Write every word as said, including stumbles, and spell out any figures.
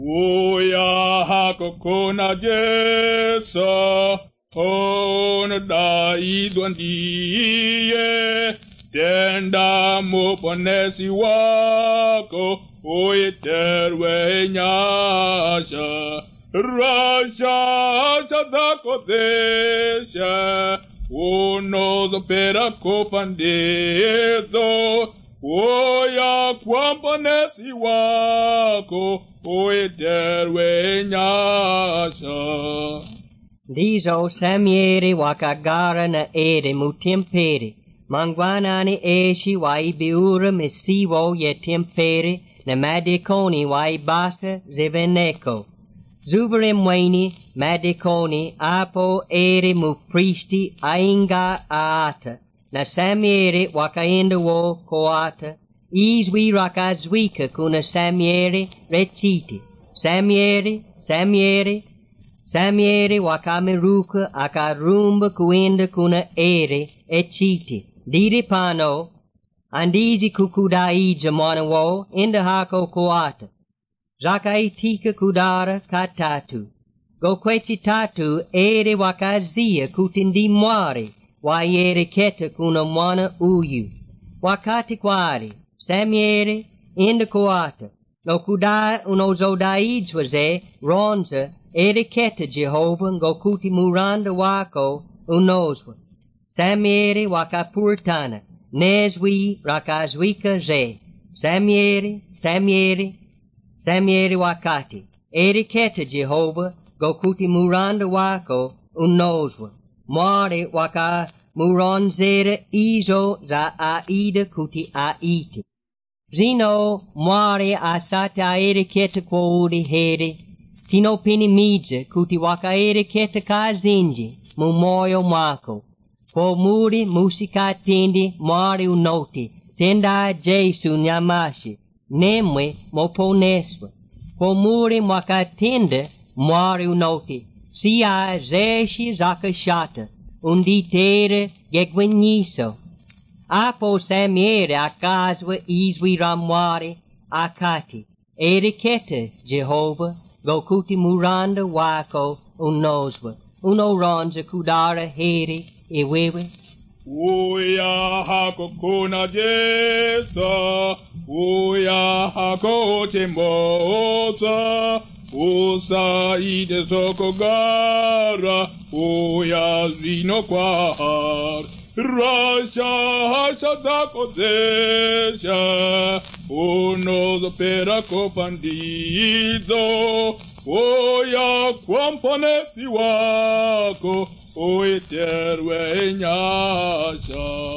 Uya hako kona jesa, ona dai duandie, tenda mo ponesi wako, oye terwe nyasha, rasha sadako desha, uno zopera kopandezo, oya kwamponesi wako, oye terwe nyasha. Dizo samiere wakagara na ere mutempere, mangwanani eshi waibiura mesivo ye tempere, na madikoni waibasa zeveneko. Zuberim weni madikoni apo ere mupristi ainga aata, na samiere wakaenda wo koata, izwi rakazwika kuna samiere reciti. Samiere, samiere, Samiere wakameruka akarumba kuenda kuna ere echiti. Diri pano, andizi kukudai jamana wo inda hako koata. Zakaitika kudara katatu. Go kwechi tatu ere wakazia kutindi mwari. Wayere keta kuna mwana uyu. Wakati kwari, Samiere inda koata. No kudai unozodai jwaze ronza. Ereketa Jehovah ngokuti muranda wako unozwa. Samiere wakapurtana, nezwi rakazwika ze. Samiere, Samiere, Samiere wakati. Ereketa Jehovah ngokuti muranda wako unozwa. Mware waka muronzera izo za aida kuti aiti. Zino mware asata ereketa kwa uri here. Tino pini midze kuti wakaere keta kazinji mu moyo mwako. Po muri musika tindi mwari unoti. Tenda Jesu nyamashi. Nemwe moponeswa. Po muri mwakatinde mwari unoti. Sia zeshi zakashata. Unditere gegwenyiso. Apo samiere akazwa izwi ramwari akati. Ereketa Jehovah. Gokuti muranda wako unozwa. Uno ronza kudara heri iwewe. Uya hako kuna jesa, uya hako temboza, usa ide soko gara, uya zino kwahar. Rasha hasha dako desha, uno zopera kopandizo, oya kwamponesi wako, oye terwe nyasha.